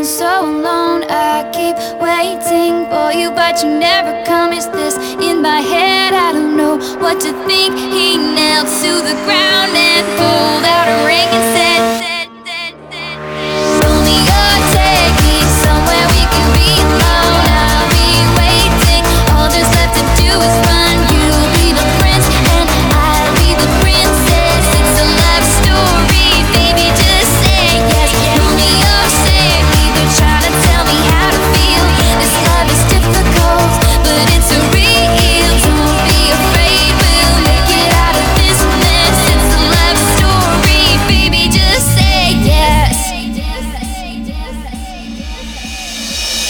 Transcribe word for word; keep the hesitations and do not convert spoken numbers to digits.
so alone. I keep waiting for you, but you never come. Is this in my head? I don't know what to think. He knelt to the ground and pulled out a ring and said,